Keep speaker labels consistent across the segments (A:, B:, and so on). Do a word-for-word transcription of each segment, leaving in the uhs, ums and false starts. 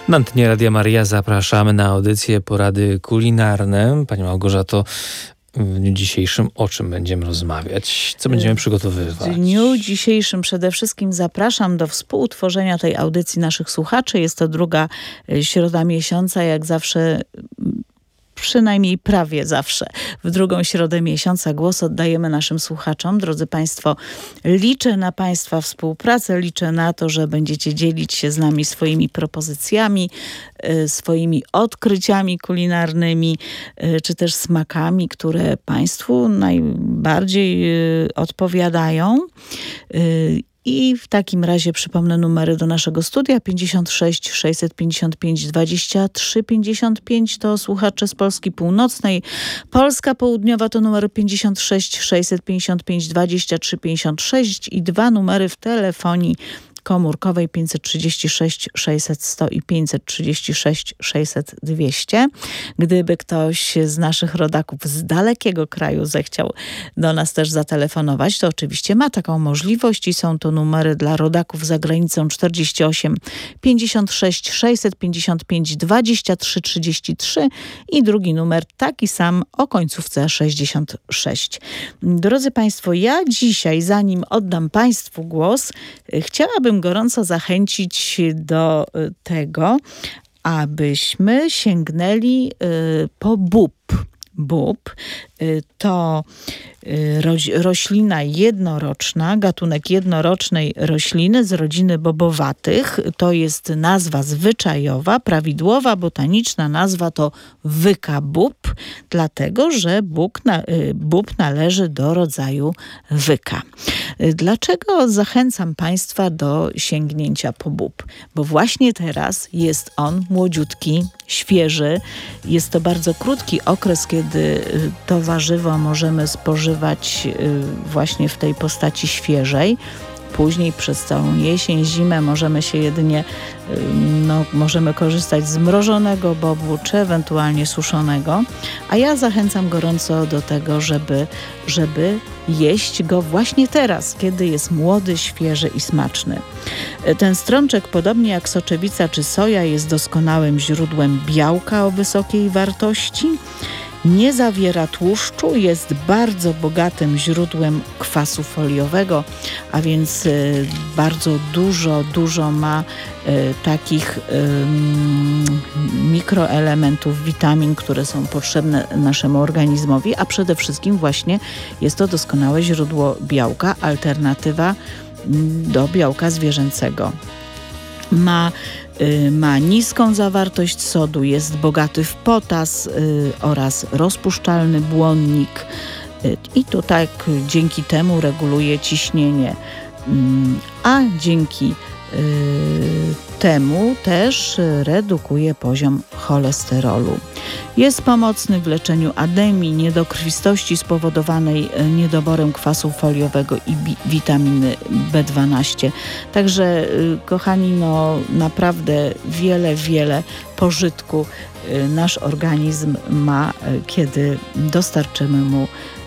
A: Na antenie Radia Maryja zapraszamy na audycję Porady Kulinarne. Pani Małgorzato, w dniu dzisiejszym o czym będziemy rozmawiać? Co będziemy przygotowywać?
B: W dniu dzisiejszym przede wszystkim zapraszam do współtworzenia tej audycji naszych słuchaczy. Jest to druga środa miesiąca, jak zawsze, przynajmniej prawie zawsze. W drugą środę miesiąca głos oddajemy naszym słuchaczom. Drodzy Państwo, liczę na Państwa współpracę, liczę na to, że będziecie dzielić się z nami swoimi propozycjami, swoimi odkryciami kulinarnymi, czy też smakami, które Państwu najbardziej odpowiadają. I w takim razie przypomnę numery do naszego studia: pięćdziesiąt sześć sześćset pięćdziesiąt pięć dwadzieścia trzy pięćdziesiąt pięć to słuchacze z Polski Północnej. Polska Południowa to numer pięćdziesiąt sześć sześćset pięćdziesiąt pięć dwadzieścia trzy pięćdziesiąt sześć i dwa numery w telefonii komórkowej: pięćset trzydzieści sześć sześćset sto i pięćset trzydzieści sześć sześćset dwieście. Gdyby ktoś z naszych rodaków z dalekiego kraju zechciał do nas też zatelefonować, to oczywiście ma taką możliwość i są to numery dla rodaków za granicą: czterdzieści osiem pięćdziesiąt sześć sześćset pięćdziesiąt pięć dwadzieścia trzy trzydzieści trzy i drugi numer taki sam o końcówce sześćdziesiąt sześć. Drodzy Państwo, ja dzisiaj, zanim oddam Państwu głos, chciałabym gorąco zachęcić do tego, abyśmy sięgnęli po bób. Bób to roślina jednoroczna, gatunek jednorocznej rośliny z rodziny bobowatych. To jest nazwa zwyczajowa, prawidłowa botaniczna nazwa to wyka bób, dlatego że bób, na, bób należy do rodzaju wyka. Dlaczego zachęcam Państwa do sięgnięcia po bób? Bo właśnie teraz jest on młodziutki, świeży. Jest to bardzo krótki okres, kiedy to warzywo możemy spożywać właśnie w tej postaci świeżej. Później przez całą jesień, zimę możemy się jedynie, no, możemy korzystać z mrożonego bobu, czy ewentualnie suszonego. A ja zachęcam gorąco do tego, żeby, żeby jeść go właśnie teraz, kiedy jest młody, świeży i smaczny. Ten strączek, podobnie jak soczewica czy soja, jest doskonałym źródłem białka o wysokiej wartości. Nie zawiera tłuszczu, jest bardzo bogatym źródłem kwasu foliowego, a więc y, bardzo dużo, dużo ma y, takich y, mikroelementów, witamin, które są potrzebne naszemu organizmowi, a przede wszystkim właśnie jest to doskonałe źródło białka, alternatywa do białka zwierzęcego. Ma Ma niską zawartość sodu, jest bogaty w potas y, oraz rozpuszczalny błonnik y, i to tak dzięki temu reguluje ciśnienie, y, a dzięki y, temu też redukuje poziom cholesterolu. Jest pomocny w leczeniu anemii, niedokrwistości spowodowanej niedoborem kwasu foliowego i bi- witaminy B dwanaście. Także, kochani, no naprawdę wiele, wiele pożytku nasz organizm ma, kiedy dostarczymy mu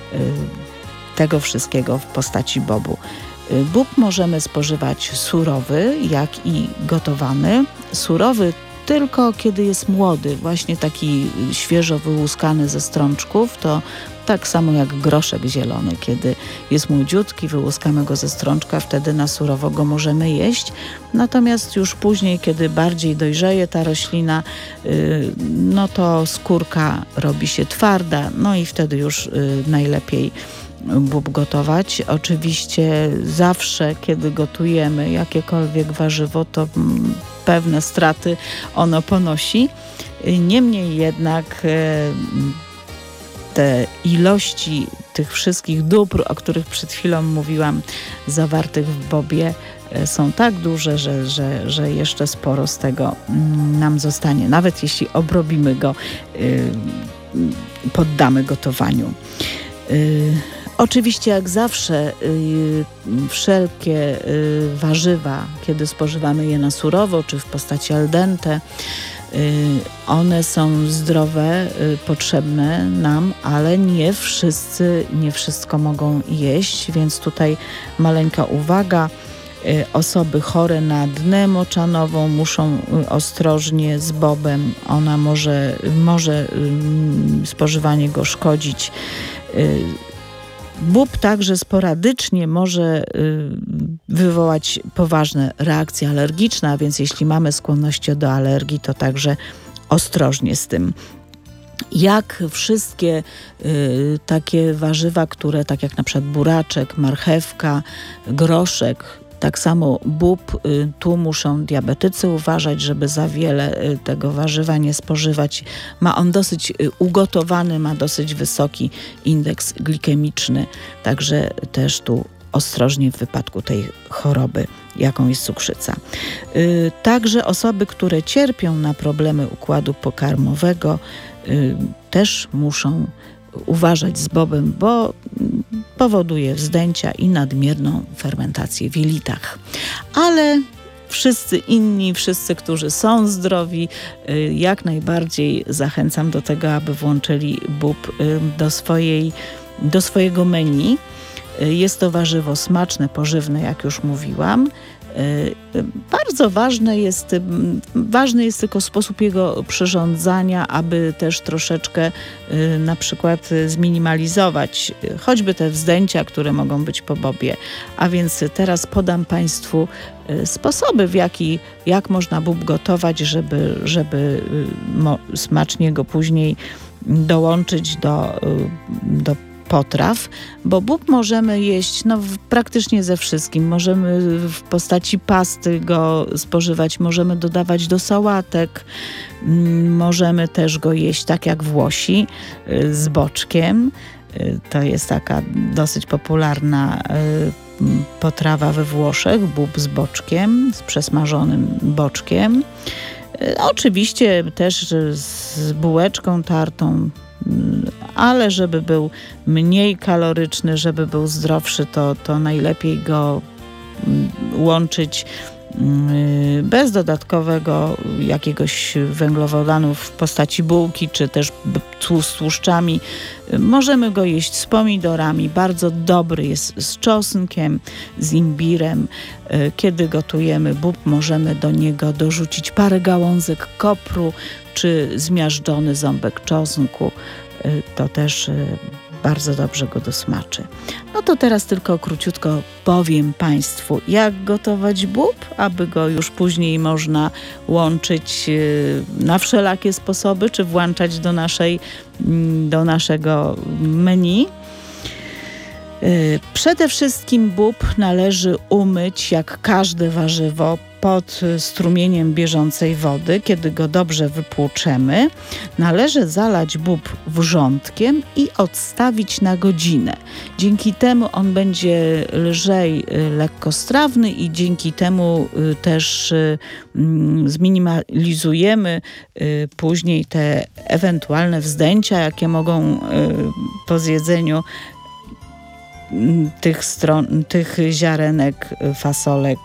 B: tego wszystkiego w postaci bobu. Bób możemy spożywać surowy, jak i gotowany. Surowy tylko kiedy jest młody, właśnie taki świeżo wyłuskany ze strączków, to tak samo jak groszek zielony. Kiedy jest młodziutki, wyłuskamy go ze strączka, wtedy na surowo go możemy jeść. Natomiast już później, kiedy bardziej dojrzeje ta roślina, no to skórka robi się twarda, no i wtedy już najlepiej bób gotować. Oczywiście zawsze, kiedy gotujemy jakiekolwiek warzywo, to pewne straty ono ponosi. Niemniej jednak te ilości tych wszystkich dóbr, o których przed chwilą mówiłam, zawartych w bobie, są tak duże, że, że, że jeszcze sporo z tego nam zostanie, nawet jeśli obrobimy go, poddamy gotowaniu. Oczywiście, jak zawsze, yy, wszelkie yy, warzywa, kiedy spożywamy je na surowo, czy w postaci al dente, yy, one są zdrowe, yy, potrzebne nam, ale nie wszyscy, nie wszystko mogą jeść, więc tutaj maleńka uwaga. Osoby chore na dnę moczanową muszą ostrożnie z bobem. Ona może, może spożywanie go szkodzić. Bób także sporadycznie może wywołać poważne reakcje alergiczne, a więc jeśli mamy skłonności do alergii, to także ostrożnie z tym. Jak wszystkie y, takie warzywa, które tak jak na przykład buraczek, marchewka, groszek, tak samo bób, y, tu muszą diabetycy uważać, żeby za wiele y, tego warzywa nie spożywać. Ma on dosyć y, ugotowany, ma dosyć wysoki indeks glikemiczny, także też tu ostrożnie w wypadku tej choroby, jaką jest cukrzyca. Y, także osoby, które cierpią na problemy układu pokarmowego, y, też muszą uważać z bobem, bo powoduje wzdęcia i nadmierną fermentację w jelitach. Ale wszyscy inni, wszyscy, którzy są zdrowi, y, jak najbardziej zachęcam do tego, aby włączyli bób y, do swojej, do swojego menu. Jest to warzywo smaczne, pożywne, jak już mówiłam. Bardzo ważne jest, ważny jest tylko sposób jego przyrządzania, aby też troszeczkę na przykład zminimalizować choćby te wzdęcia, które mogą być po bobie. A więc teraz podam Państwu sposoby, w jaki, jak można bób gotować, żeby, żeby smacznie go później dołączyć do, do potraw, bo bób możemy jeść no, praktycznie ze wszystkim. Możemy w postaci pasty go spożywać, możemy dodawać do sałatek, możemy też go jeść tak jak Włosi, z boczkiem. To jest taka dosyć popularna potrawa we Włoszech, bób z boczkiem, z przesmażonym boczkiem. Oczywiście też z bułeczką tartą, ale żeby był mniej kaloryczny, żeby był zdrowszy, to, to najlepiej go łączyć bez dodatkowego jakiegoś węglowodanu w postaci bułki, czy też z tłuszczami. Możemy go jeść z pomidorami. Bardzo dobry jest z czosnkiem, z imbirem. Kiedy gotujemy bób, możemy do niego dorzucić parę gałązek kopru, czy zmiażdżony ząbek czosnku. To też bardzo dobrze go dosmaczy. No to teraz tylko króciutko powiem Państwu, jak gotować bób, aby go już później można łączyć na wszelakie sposoby, czy włączać do naszej, do naszego menu. Przede wszystkim bób należy umyć, jak każde warzywo, pod strumieniem bieżącej wody. Kiedy go dobrze wypłuczemy, należy zalać bób wrzątkiem i odstawić na godzinę. Dzięki temu on będzie lżej lekkostrawny i dzięki temu też zminimalizujemy później te ewentualne wzdęcia, jakie mogą po zjedzeniu tych, stron, tych ziarenek, fasolek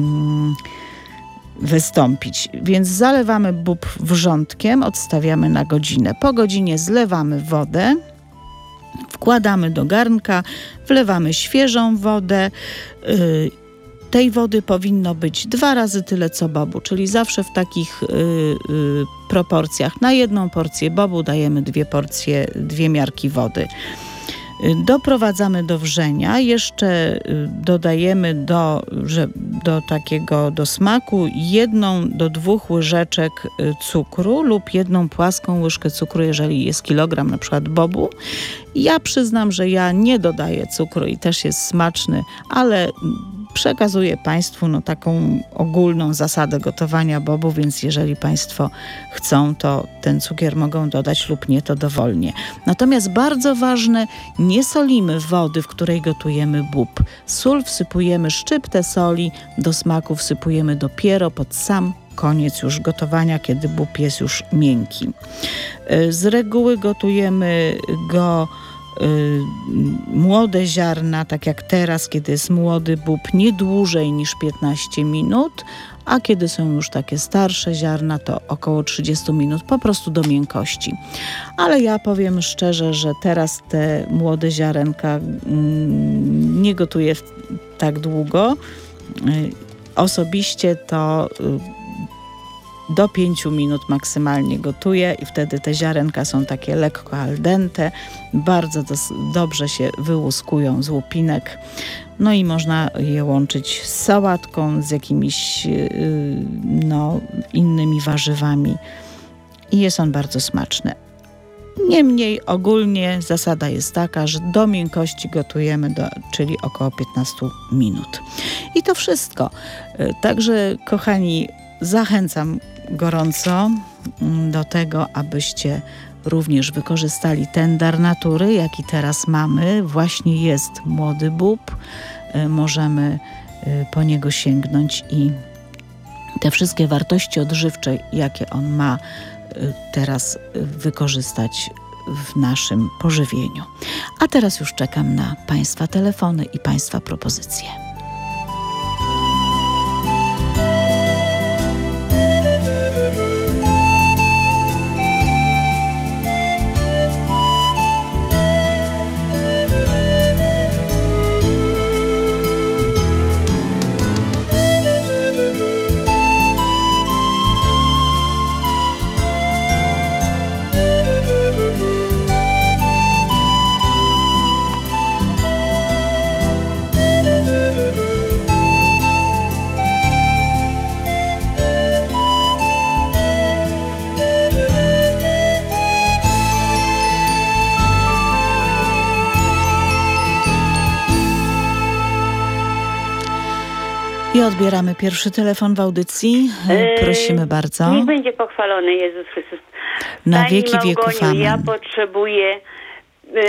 B: wystąpić. Więc zalewamy bób wrzątkiem, odstawiamy na godzinę. Po godzinie zlewamy wodę, wkładamy do garnka, wlewamy świeżą wodę. Tej wody powinno być dwa razy tyle co bobu, czyli zawsze w takich y, y, proporcjach. Na jedną porcję bobu dajemy dwie porcje, dwie miarki wody. Doprowadzamy do wrzenia, jeszcze dodajemy do, że, do takiego do smaku jedną do dwóch łyżeczek cukru lub jedną płaską łyżkę cukru, jeżeli jest kilogram na przykład bobu. Ja przyznam, że ja nie dodaję cukru i też jest smaczny, ale przekazuję Państwu no, taką ogólną zasadę gotowania bobu, więc jeżeli Państwo chcą, to ten cukier mogą dodać lub nie, to dowolnie. Natomiast bardzo ważne, nie solimy wody, w której gotujemy bób. Sól wsypujemy, szczyptę soli, do smaku wsypujemy dopiero pod sam koniec już gotowania, kiedy bób jest już miękki. Z reguły gotujemy go młode ziarna, tak jak teraz, kiedy jest młody bób, nie dłużej niż piętnaście minut, a kiedy są już takie starsze ziarna, to około trzydzieści minut, po prostu do miękkości. Ale ja powiem szczerze, że teraz te młode ziarenka mm, nie gotuję tak długo, Osobiście to do pięciu minut maksymalnie gotuję i wtedy te ziarenka są takie lekko al dente, bardzo dos- dobrze się wyłuskują z łupinek. No i można je łączyć z sałatką, z jakimiś yy, no, innymi warzywami i jest on bardzo smaczny. Niemniej ogólnie zasada jest taka, że do miękkości gotujemy, do, czyli około piętnaście minut. I to wszystko. Także kochani, zachęcam gorąco do tego, abyście również wykorzystali ten dar natury, jaki teraz mamy. Właśnie jest młody bób. Możemy po niego sięgnąć i te wszystkie wartości odżywcze, jakie on ma, teraz wykorzystać w naszym pożywieniu. A teraz już czekam na Państwa telefony i Państwa propozycje. I odbieramy pierwszy telefon w audycji. Prosimy bardzo.
C: Niech będzie pochwalony Jezus Chrystus.
B: Na
C: Pani
B: wieki
C: Małgoniu,
B: wieków, amen.
C: ja potrzebuję e,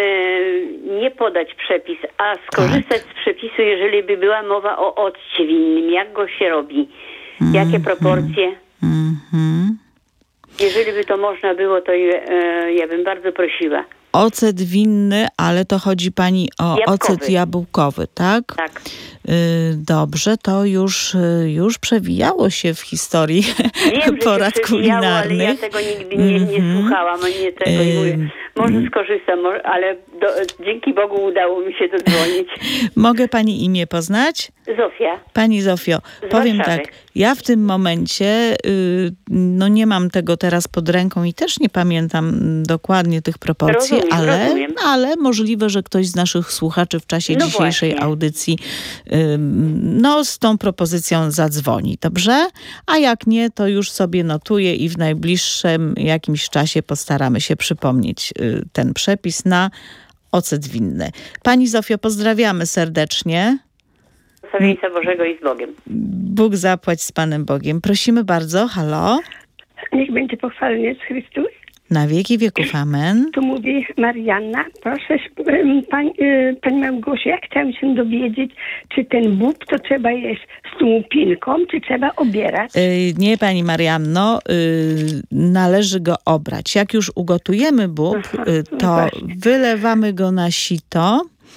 C: nie podać przepis, a skorzystać
B: Tak.
C: z przepisu, jeżeli by była mowa o occie winnym. Jak go się robi?
B: Mm,
C: Jakie proporcje?
B: Mm, mm.
C: Jeżeli by to można było, to e, ja bym bardzo prosiła.
B: Ocet winny, ale to chodzi pani o
C: Jabłkowy.
B: ocet jabłkowy, tak?
C: Tak.
B: Y, dobrze, to już, y, już przewijało się w historii
C: Wiem,
B: porad
C: że się przewijało, ale
B: kulinarnych.
C: ja tego nigdy nie, nie
B: Mhm.
C: słuchałam, a nie tego i mówię. Może skorzystam, może, ale do, dzięki Bogu udało mi się dodzwonić.
B: Mogę pani imię poznać?
C: Zofia.
B: Pani Zofio, powiem
C: Warszawy.
B: tak, ja w tym momencie y, no nie mam tego teraz pod ręką i też nie pamiętam mm, dokładnie tych proporcji,
C: Rozumiem,
B: ale,
C: rozumiem.
B: ale możliwe, że ktoś z naszych słuchaczy w czasie
C: No
B: dzisiejszej
C: właśnie.
B: audycji y, no z tą propozycją zadzwoni, dobrze? A jak nie, to już sobie notuję i w najbliższym jakimś czasie postaramy się przypomnieć y, ten przepis na ocet winny. Pani Zofio, pozdrawiamy serdecznie.
C: Sławieństwa Bożego i z Bogiem.
B: Bóg zapłać z Panem Bogiem. Prosimy bardzo, halo.
D: Niech będzie pochwalony Jezus Chrystus.
B: Na wieki wieków, amen.
D: Tu mówi Marianna. Proszę, em, pań, y, pani Małgosiu, ja chciałam się dowiedzieć, czy ten bób to trzeba jeść z tą łupinką, czy trzeba obierać?
B: Y, nie, pani Marianno, y, należy go obrać. Jak już ugotujemy bób,
D: Aha,
B: y,
D: no
B: to
D: właśnie.
B: wylewamy go na sito.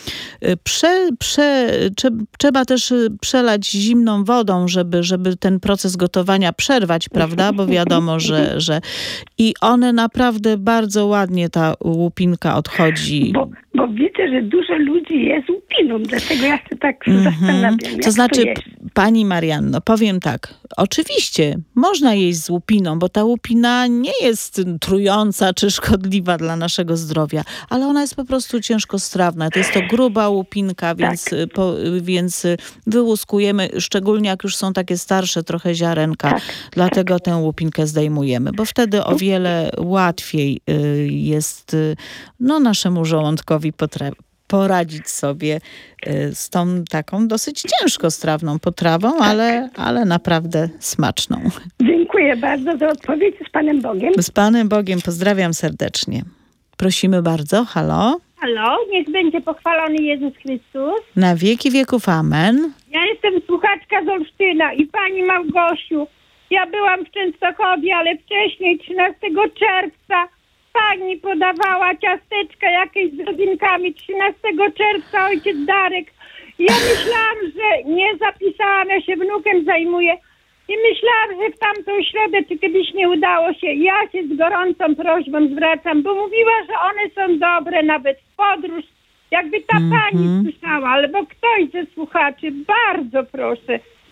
B: Y, Prze, prze, trze, trzeba też y, przelać zimną wodą, żeby, żeby ten proces gotowania przerwać, prawda? Bo wiadomo, że, że... I one naprawdę bardzo ładnie, ta łupinka odchodzi.
D: Bo, bo widzę, że dużo ludzi je z łupiną, dlatego ja się tak
B: Mhm.
D: zastanawiam, jak
B: To znaczy,
D: to jeść.
B: pani Marianno, powiem tak. Oczywiście można jeść z łupiną, bo ta łupina nie jest trująca czy szkodliwa dla naszego zdrowia, ale ona jest po prostu ciężkostrawna. To jest to gruba łupinka, więc, po, więc wyłuskujemy, szczególnie jak już są takie starsze trochę ziarenka,
D: Tak,
B: dlatego tę łupinkę zdejmujemy, bo wtedy o wiele łatwiej y, jest y, no, naszemu żołądkowi potra- poradzić sobie y, z tą taką dosyć ciężkostrawną potrawą, ale, ale naprawdę smaczną.
D: Dziękuję bardzo za odpowiedź z Panem Bogiem.
B: Z Panem Bogiem pozdrawiam serdecznie. Prosimy bardzo, halo.
E: Halo, niech będzie pochwalony Jezus Chrystus.
B: Na wieki wieków, amen.
E: Ja jestem słuchaczka z Olsztyna i pani Małgosiu, ja byłam w Częstochowie, ale wcześniej, trzynastego czerwca, pani podawała ciasteczka jakieś z rodzynkami. trzynastego czerwca ojciec Darek. Ja myślałam, że nie zapisałam, ja się wnukiem zajmuję. I myślałam, że w tamtą środę, czy kiedyś nie udało się. Ja się z gorącą prośbą zwracam, bo mówiła, że one są dobre nawet w podróż. Jakby ta
B: Mhm.
E: pani słyszała, albo ktoś ze słuchaczy, bardzo proszę.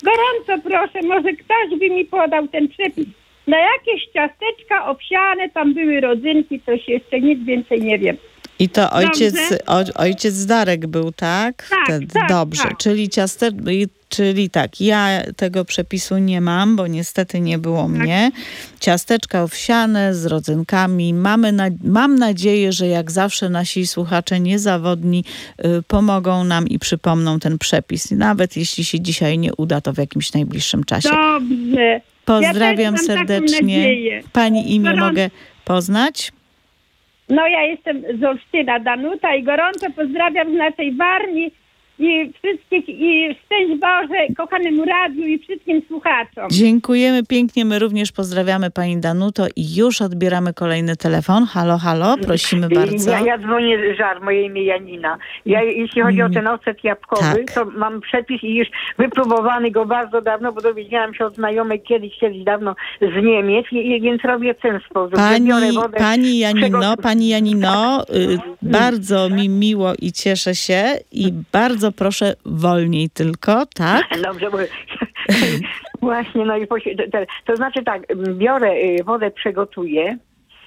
E: gorąco proszę, może ktoś by mi podał ten przepis. Na jakieś ciasteczka owsiane, tam były rodzynki, coś jeszcze, nic więcej nie wiem.
B: I to ojciec, o, ojciec Darek był, tak?
E: Tak,
B: Wtedy.
E: tak,
B: Dobrze,
E: tak.
B: czyli ciaste, czyli tak, ja tego przepisu nie mam, bo niestety nie było
E: Tak.
B: mnie. Ciasteczka owsiane z rodzynkami. Mamy na, mam nadzieję, że jak zawsze nasi słuchacze niezawodni y, pomogą nam i przypomną ten przepis. Nawet jeśli się dzisiaj nie uda, to w jakimś najbliższym czasie.
E: Dobrze.
B: Pozdrawiam
E: ja też mam taką
B: serdecznie.
E: nadzieję.
B: Pani imię
E: Gorąco-
B: mogę poznać?
E: No ja jestem z Olsztyna, Danuta, i gorąco pozdrawiam z naszej Warmii i wszystkich, i szczęść Boże kochanemu radiu i wszystkim słuchaczom.
B: Dziękujemy pięknie. My również pozdrawiamy pani Danuto i już odbieramy kolejny telefon. Halo, halo, prosimy bardzo.
F: Ja, ja dzwonię z Żar, moje imię Janina. Ja, jeśli chodzi o ten ocet jabłkowy,
B: Tak.
F: to mam przepis i już wypróbowany go bardzo dawno, bo dowiedziałam się od znajomej kiedyś, kiedyś dawno z Niemiec, i, i więc robię w ten sposób. że biorę
B: Pani,
F: wodę,
B: pani Janino,
F: przygotuję-
B: pani Janino, y, bardzo mi miło i cieszę się i bardzo proszę wolniej tylko, tak?
F: Dobrze, bo właśnie, no i posi- to, to znaczy tak, biorę y, wodę, przygotuję.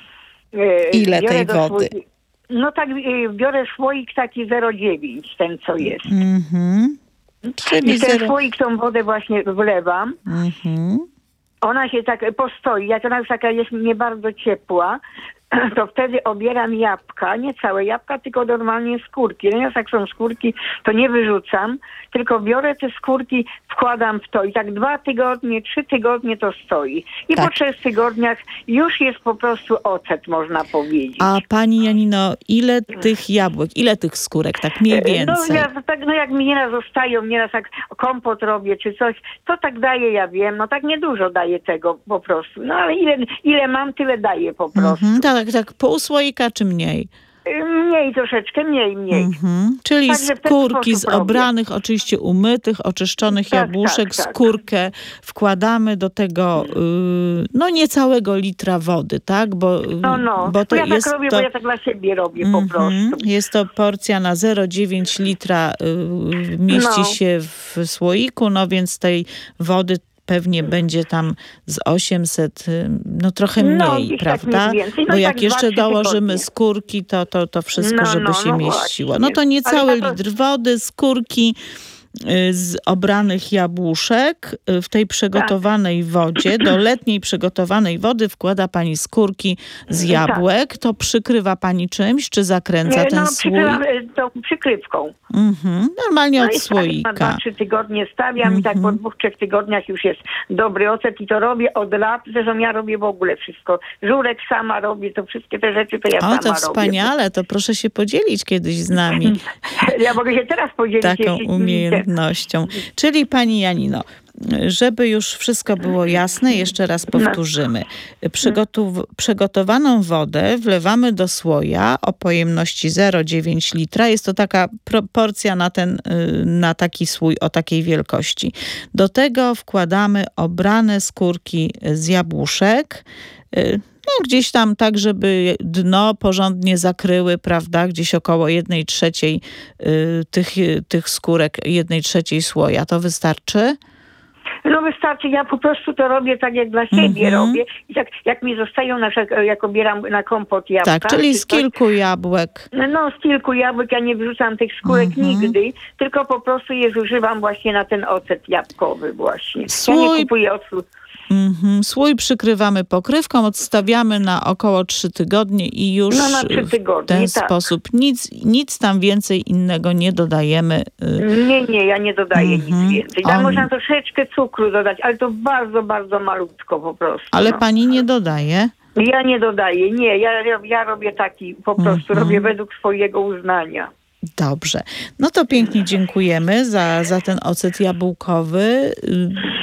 F: y,
B: Ile
F: biorę
B: tej
F: do
B: wody?
F: słoik- No tak, y, biorę słoik taki zero dziewięć, ten co jest.
B: Mhm. Czyli
F: I ten
B: zero.
F: słoik tą wodę właśnie wlewam.
B: Mhm.
F: Ona się tak postoi, jak ona już taka jest nie bardzo ciepła, to wtedy obieram jabłka, nie całe jabłka, tylko normalnie skórki. No jak są skórki, to nie wyrzucam, tylko biorę te skórki, wkładam w to i tak dwa tygodnie, trzy tygodnie to stoi. I
B: Tak.
F: po trzech tygodniach już jest po prostu ocet, można powiedzieć.
B: A pani Janino, ile tych jabłek, ile tych skórek, tak mniej
F: No,
B: więcej?
F: ja, tak, no jak mi nieraz zostają, nieraz jak kompot robię czy coś, to tak daję, ja wiem, no tak niedużo daję tego po prostu. No ale ile, ile mam, tyle daję po prostu.
B: Mhm. Tak, tak, pół słoika czy mniej?
F: Mniej troszeczkę, mniej, mniej.
B: Mhm. Czyli
F: Także w ten
B: skórki z
F: sposób robię.
B: obranych, oczywiście umytych, oczyszczonych
F: Tak,
B: jabłuszek,
F: tak, tak.
B: skórkę wkładamy do tego y, no niecałego litra wody, tak? Bo, y,
F: No, no,
B: bo to
F: ja
B: jest
F: tak robię,
B: to,
F: bo ja tak dla siebie robię po
B: Mhm.
F: prostu.
B: Jest to porcja na zero przecinek dziewięć litra y, mieści
F: No.
B: się w słoiku, no więc tej wody pewnie będzie tam z osiemset, y, no trochę
F: No,
B: mniej,
F: gdzieś tak
B: prawda?
F: mniej więcej. No
B: Bo
F: i
B: jak
F: tak
B: jeszcze
F: dwa, trzy
B: dołożymy
F: tygodnie.
B: skórki, to, to, to wszystko,
F: No,
B: żeby
F: no,
B: się
F: no
B: mieściło.
F: właśnie.
B: No to niecały
F: Ale ja to-
B: litr wody, skórki y, z obranych jabłuszek. Y, W tej przygotowanej wodzie, do letniej przygotowanej wody wkłada pani skórki z
F: Tak.
B: jabłek. To przykrywa pani czymś, czy zakręca
F: Nie,
B: ten
F: no,
B: słój?
F: przykrywam e, tą przykrywką.
B: Mhm. Normalnie
F: No
B: od
F: i tak, na
B: słoika.
F: dwa, trzy tygodnie stawiam i tak po dwóch, trzech tygodniach już jest dobry ocet i to robię od lat. Zresztą ja robię w ogóle wszystko. Żurek sama robię, to wszystkie te rzeczy to ja
B: O,
F: sama
B: to
F: robię.
B: wspaniale, to proszę się podzielić kiedyś z nami
F: Ja mogę się teraz podzielić.
B: taką
F: jeśli chcecie.
B: umiejętnością. Czyli pani Janino, żeby już wszystko było jasne, jeszcze raz powtórzymy. Przygotow- przygotowaną wodę wlewamy do słoja o pojemności zero przecinek dziewięć litra. Jest to taka proporcja na, ten, y, na taki słój o takiej wielkości. Do tego wkładamy obrane skórki z jabłuszek, y, no gdzieś tam tak, żeby dno porządnie zakryły, prawda, gdzieś około jednej trzeciej y, tych, tych skórek, jednej trzeciej słoja. To wystarczy?
F: No wystarczy, ja po prostu to robię tak, jak dla siebie
B: Mhm.
F: robię. I tak jak mi zostają, na, przykład, jak obieram na kompot jabłka.
B: Tak, czyli
F: czy
B: z
F: coś,
B: kilku jabłek.
F: No z kilku jabłek ja nie wyrzucam tych skórek
B: Mhm.
F: nigdy, tylko po prostu je zużywam właśnie na ten ocet jabłkowy właśnie. Ja
B: Słój-
F: nie kupuję octu.
B: Mhm. Słój przykrywamy pokrywką, odstawiamy na około trzy tygodnie i już
F: No, na trzy
B: w
F: tygodnie,
B: ten
F: tak.
B: sposób nic, nic tam więcej innego nie dodajemy. y,
F: Nie, nie, ja nie dodaję
B: Mhm.
F: nic więcej. Tam
B: On-
F: można troszeczkę cukru dodać, ale to bardzo, bardzo malutko po prostu.
B: Ale
F: no.
B: pani nie dodaje?
F: Ja nie dodaję, nie, ja, ja robię taki, po prostu
B: Mhm.
F: robię według swojego uznania.
B: Dobrze. No to pięknie dziękujemy za, za ten ocet jabłkowy. Y,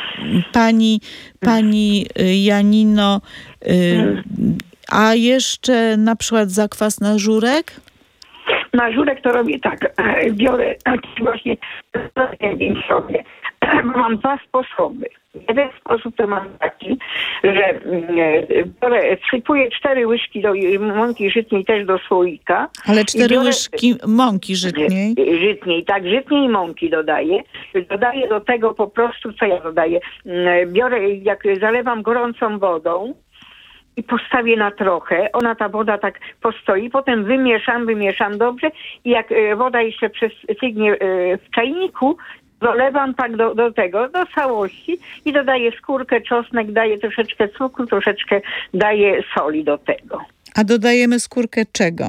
B: Pani, pani y, Janino, y, a jeszcze na przykład zakwas na żurek?
F: Na żurek to robię tak, biorę właśnie dziewięć sobie, mam dwa sposoby. Jeden sposób to mam taki, że biorę, wsypuję cztery łyżki do mąki żytniej też do słoika.
B: Ale cztery
F: biorę,
B: łyżki mąki żytniej?
F: Żytniej, tak, żytniej mąki dodaję. Dodaję do tego po prostu, co ja dodaję? Biorę, jak zalewam gorącą wodą i postawię na trochę, ona ta woda tak postoi, potem wymieszam, wymieszam dobrze i jak woda jeszcze przestygnie w czajniku, dolewam tak do, do tego, do całości i dodaję skórkę, czosnek, daję troszeczkę cukru, troszeczkę daję soli do tego.
B: A dodajemy skórkę czego?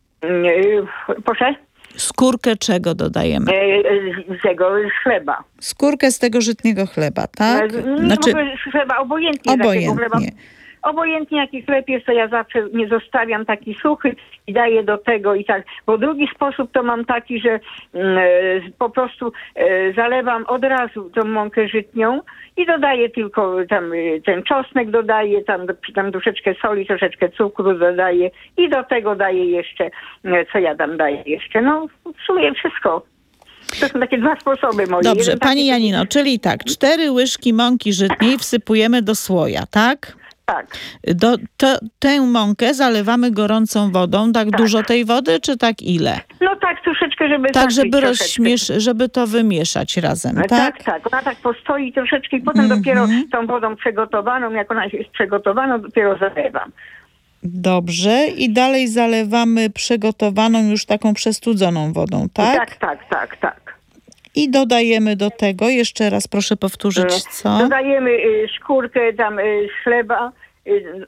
F: Yy, proszę?
B: Skórkę czego dodajemy?
F: Yy, z tego, z chleba.
B: Skórkę z tego żytniego chleba, tak?
F: Yy,
B: znaczy...
F: w ogóle z chleba obojętnie.
B: Obojętnie.
F: Obojętnie jaki chleb jest, to ja zawsze nie zostawiam taki suchy i daję do tego i tak. Bo drugi sposób to mam taki, że y, po prostu y, zalewam od razu tą mąkę żytnią i dodaję tylko tam y, ten czosnek dodaję, tam, tam troszeczkę soli, troszeczkę cukru dodaję i do tego daję jeszcze, y, co ja tam daję jeszcze. No w sumie wszystko. To są takie dwa sposoby moje.
B: Dobrze,
F: Jeden
B: pani
F: taki...
B: Janino, czyli tak, cztery łyżki mąki żytniej wsypujemy do słoja, tak?
F: Tak.
B: Do, to, tę mąkę zalewamy gorącą wodą. Tak,
F: tak
B: dużo tej wody, czy tak ile?
F: No tak, troszeczkę, żeby...
B: Tak, żeby rozśmiesz, żeby to wymieszać razem, tak?
F: Tak, tak. Ona tak postoi troszeczkę i potem
B: Mhm.
F: dopiero tą wodą przygotowaną, jak ona jest przygotowana, dopiero zalewam.
B: Dobrze. I dalej zalewamy przygotowaną już taką przestudzoną wodą, tak?
F: Tak, tak, tak, tak.
B: I dodajemy do tego, jeszcze raz proszę powtórzyć, co?
F: Dodajemy y, skórkę tam y, z chleba. Y,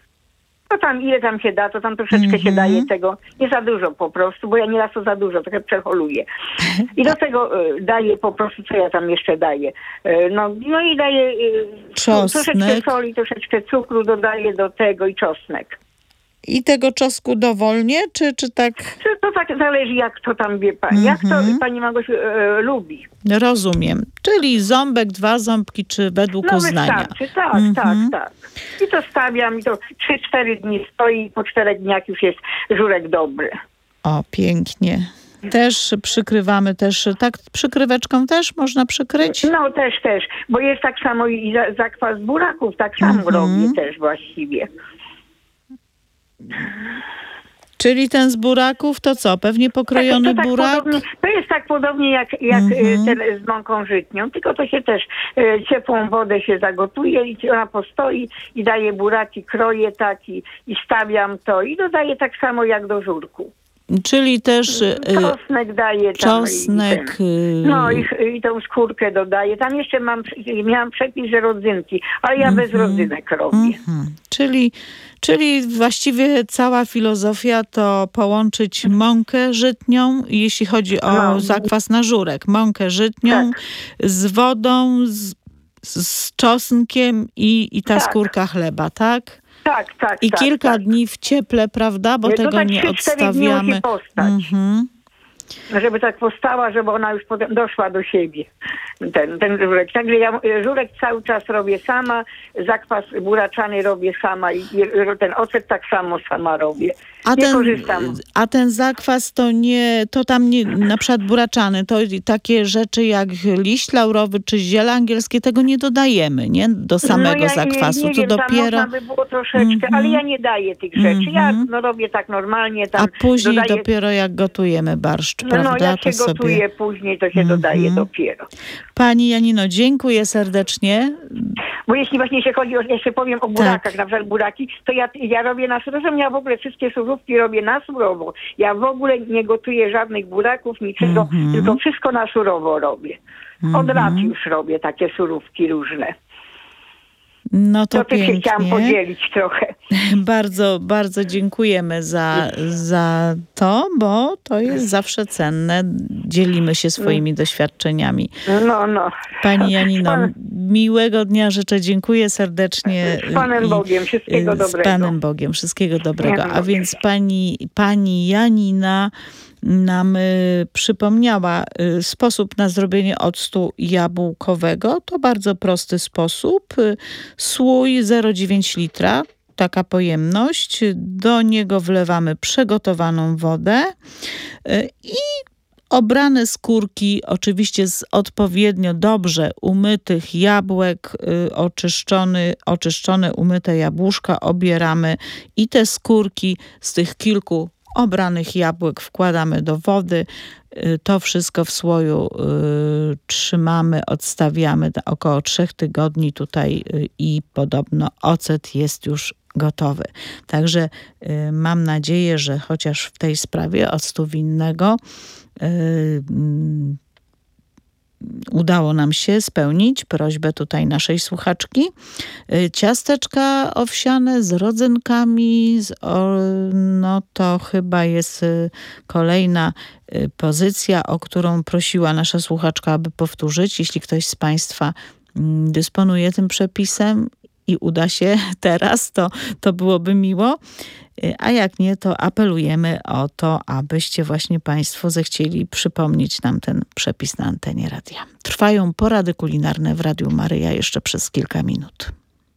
F: no tam ile tam się da, to tam troszeczkę
B: Mhm.
F: się daje tego. Nie za dużo po prostu, bo ja nieraz to za dużo, trochę przeholuję. I do tego y, daję po prostu, co ja tam jeszcze daję. Y, no, no i daję y,
B: Czosnek.
F: troszeczkę soli, troszeczkę cukru dodaję do tego i czosnek.
B: I tego czosnku dowolnie, czy, czy tak?
F: To, to tak zależy, jak to tam wie pani. Jak to pani Małgosiu e, lubi.
B: Rozumiem. Czyli ząbek, dwa ząbki, czy według
F: No
B: uznania.
F: wystarczy, tak,
B: Mhm.
F: tak, tak. I to stawiam i to trzy cztery dni stoi i po czterech dniach już jest żurek dobry.
B: O, pięknie. Też przykrywamy, też tak przykryweczką też można przykryć?
F: No też, też, bo jest tak samo i za- zakwas buraków, tak samo
B: Mhm.
F: robię też właściwie.
B: Czyli ten z buraków to co? Pewnie pokrojony
F: to, tak
B: burak?
F: podobnie, to jest tak podobnie jak, jak
B: Mhm.
F: e, ten z mąką żytnią, tylko to się też e, ciepłą wodę się zagotuje i ona postoi i daje buraki, kroję tak i, i stawiam to i dodaję tak samo jak do żurku.
B: Czyli też y,
F: Czosnek daję tam.
B: czosnek.
F: I ten.
B: y,
F: No i, i tą skórkę dodaję. Tam jeszcze mam, miałam przepis, że rodzynki, ale ja bez rodzynek robię.
B: Mhm. Czyli, czyli właściwie cała filozofia to połączyć mąkę żytnią, jeśli chodzi o
F: No.
B: zakwas na żurek, mąkę żytnią z wodą, z, z czosnkiem i, i ta
F: Tak.
B: skórka chleba, tak?
F: Tak, tak,
B: I
F: tak.
B: kilka
F: tak.
B: dni w cieple, prawda? Bo
F: No
B: tego
F: tak
B: nie
F: trzy cztery dni musi
B: odstawiamy.
F: postać.
B: Mhm.
F: Żeby tak postała, żeby ona już potem doszła do siebie, ten, ten żurek. Także ja e, żurek cały czas robię sama, zakwas buraczany robię sama i, i ten ocet tak samo sama robię.
B: A
F: Nie
B: ten,
F: korzystam.
B: a ten zakwas to nie, to tam nie, na przykład buraczany, to takie rzeczy jak liść laurowy czy ziele angielskie, tego nie dodajemy, nie? Do samego
F: no ja,
B: zakwasu,
F: nie, nie
B: co
F: wiem, tam
B: dopiero...
F: można by było troszeczkę,
B: Mhm.
F: ale ja nie daję tych rzeczy. Ja
B: Mhm.
F: no, robię tak normalnie. Tam
B: A później
F: dodaję,
B: dopiero jak gotujemy barszcz,
F: no,
B: prawda?
F: no jak się
B: to
F: gotuje
B: sobie...
F: później, to się
B: Mhm.
F: dodaje dopiero.
B: Pani Janino, dziękuję serdecznie.
F: Bo jeśli właśnie się chodzi o, jeszcze powiem o burakach,
B: Tak.
F: na przykład buraki, to ja, ja robię na surowo, ja w ogóle wszystkie surówki robię na surowo. Ja w ogóle nie gotuję żadnych buraków, niczego,
B: Mhm.
F: tylko wszystko na surowo robię. Od
B: Mhm.
F: lat już robię takie surówki różne.
B: No to,
F: To tym się chciałam
B: pięknie.
F: podzielić trochę.
B: Bardzo, bardzo dziękujemy za, za to, bo to jest zawsze cenne. Dzielimy się swoimi doświadczeniami.
F: No, no.
B: Pani Janino,
F: Pan-
B: miłego dnia życzę. Dziękuję serdecznie.
F: Z Panem
B: i-
F: Bogiem, wszystkiego
B: z
F: dobrego.
B: Panem Bogiem, wszystkiego dobrego.
F: Panem
B: A
F: Bogiem.
B: więc pani, pani Janina nam y, przypomniała y, sposób na zrobienie octu jabłkowego. To bardzo prosty sposób. Y, słój zero przecinek dziewięć litra, taka pojemność. Do niego wlewamy przygotowaną wodę y, i Obrane skórki, oczywiście z odpowiednio dobrze umytych jabłek, y, oczyszczony, oczyszczone, umyte jabłuszka obieramy i te skórki z tych kilku obranych jabłek wkładamy do wody. Y, to wszystko w słoju y, trzymamy, odstawiamy na około trzech tygodni tutaj y, i podobno ocet jest już gotowy. Także y, mam nadzieję, że chociaż w tej sprawie octu winnego udało nam się spełnić prośbę tutaj naszej słuchaczki. Ciasteczka owsiane z rodzynkami, z, o, no to chyba jest kolejna pozycja, o którą prosiła nasza słuchaczka, aby powtórzyć. Jeśli ktoś z Państwa dysponuje tym przepisem i uda się teraz, to, to byłoby miło. A jak nie, to apelujemy o to, abyście właśnie Państwo zechcieli przypomnieć nam ten przepis na antenie radia. Trwają porady kulinarne w Radiu Maryja jeszcze przez kilka minut.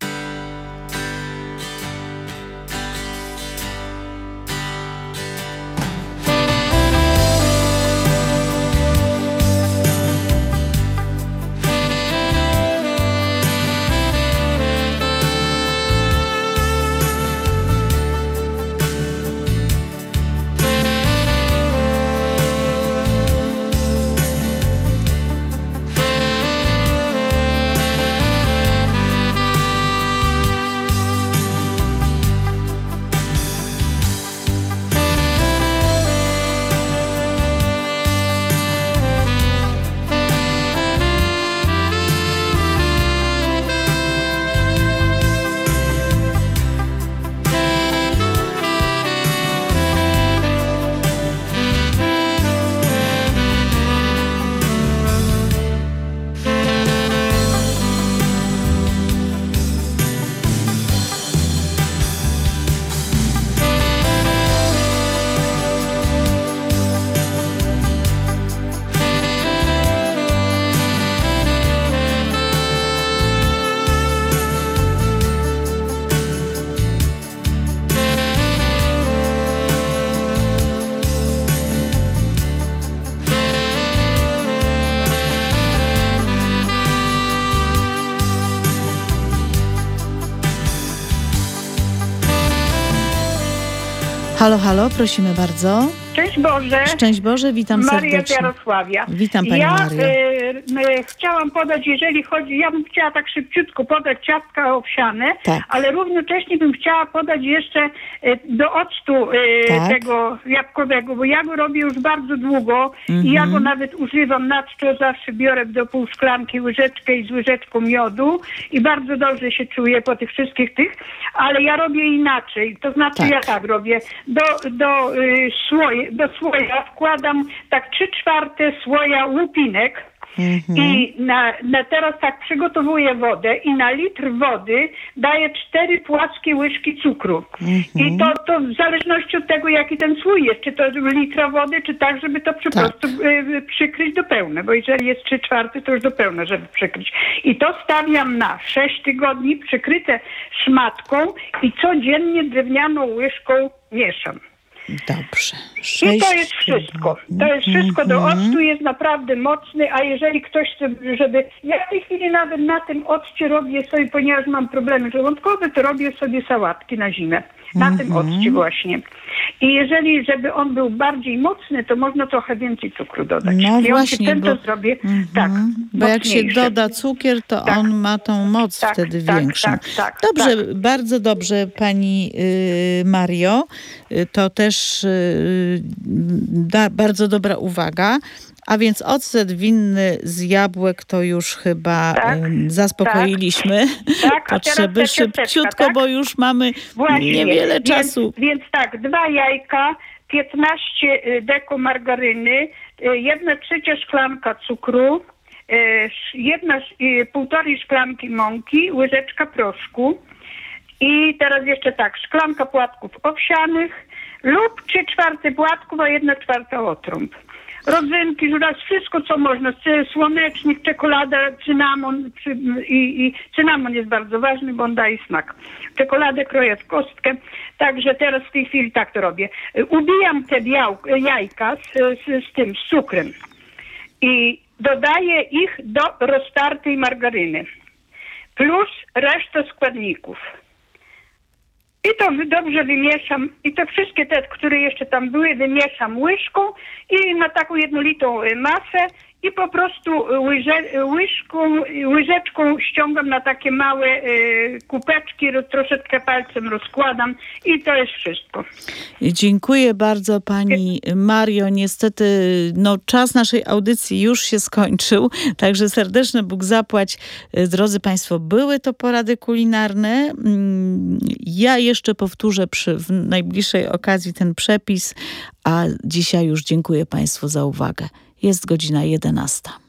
B: Halo, halo, prosimy bardzo.
E: Szczęść Boże.
B: Szczęść Boże, witam
E: Maria
B: serdecznie.
E: z Jarosławia.
B: Witam Pani
E: ja,
B: Mario.
E: y, y, chciałam podać, jeżeli chodzi, ja bym chciała tak szybciutko podać ciastka owsiane,
B: tak.
E: ale równocześnie bym chciała podać jeszcze y, do octu y,
B: tak.
E: tego jabłkowego, bo ja go robię już bardzo długo mm-hmm. i ja go nawet używam na czczo, zawsze biorę do pół szklanki łyżeczkę i z łyżeczką miodu i bardzo dobrze się czuję po tych wszystkich tych, ale ja robię inaczej, to znaczy tak. ja tak robię, do, do, y, słoje, do słoja wkładam tak trzy czwarte słoja łupinek mm-hmm. i na, na teraz tak przygotowuję wodę i na litr wody daję cztery płaskie łyżki cukru. Mm-hmm. I to, to w zależności od tego, jaki ten słój jest, czy to litra wody, czy tak, żeby to po tak. prostu y, przykryć do pełna, bo jeżeli jest trzy czwarte, to już do pełna, żeby przykryć. I to stawiam na sześć tygodni, przykryte szmatką i codziennie drewnianą łyżką mieszam.
B: Dobrze.
E: I to jest wszystko. To jest wszystko. Do octu jest naprawdę mocny, a jeżeli ktoś chce, żeby... Ja w tej chwili nawet na tym occie robię sobie, ponieważ mam problemy żołądkowe, to robię sobie sałatki na zimę. Na mm-hmm. tym occie właśnie. I jeżeli, żeby on był bardziej mocny, to można trochę więcej cukru dodać.
B: No
E: I
B: właśnie,
E: ten
B: bo,
E: to zrobię
B: mm-hmm.
E: tak.
B: Bo jak się doda cukier, to tak. on ma tą moc
E: tak,
B: wtedy
E: tak,
B: większą.
E: Tak, tak,
B: dobrze,
E: tak.
B: bardzo dobrze Pani y, Mario. Y, to też y, da, bardzo dobra uwaga. A więc ocet winny z jabłek to już chyba tak, y, zaspokoiliśmy
E: tak.
B: potrzeby szybciutko,
E: tak?
B: bo już mamy Właśnie. niewiele
E: więc,
B: czasu.
E: Więc tak, dwa jajka, piętnaście deko margaryny, jedna trzecia szklanka cukru, jedna, półtorej szklanki mąki, łyżeczka proszku i teraz jeszcze tak, szklanka płatków owsianych lub trzy czwarte płatków, a jedna czwarta otrąb. rodzynki, żuraw, wszystko co można, słonecznik, czekolada, cynamon i, i cynamon jest bardzo ważny, bo on daje smak. Czekoladę kroję w kostkę, także teraz w tej chwili tak to robię. Ubijam te białka, jajka z, z, z tym, z cukrem i dodaję ich do roztartej margaryny plus resztę składników. I to dobrze wymieszam i te wszystkie te, które jeszcze tam były, wymieszam łyżką i na taką jednolitą masę i po prostu łyże, łyżką, łyżeczką ściągam na takie małe y, kubeczki, troszeczkę palcem rozkładam i to jest wszystko.
B: Dziękuję bardzo pani Mario. Niestety no, czas naszej audycji już się skończył, także serdeczny Bóg zapłać. Drodzy państwo, były to porady kulinarne. Ja jeszcze powtórzę przy w najbliższej okazji ten przepis, a dzisiaj już dziękuję państwu za uwagę. Jest godzina jedenasta.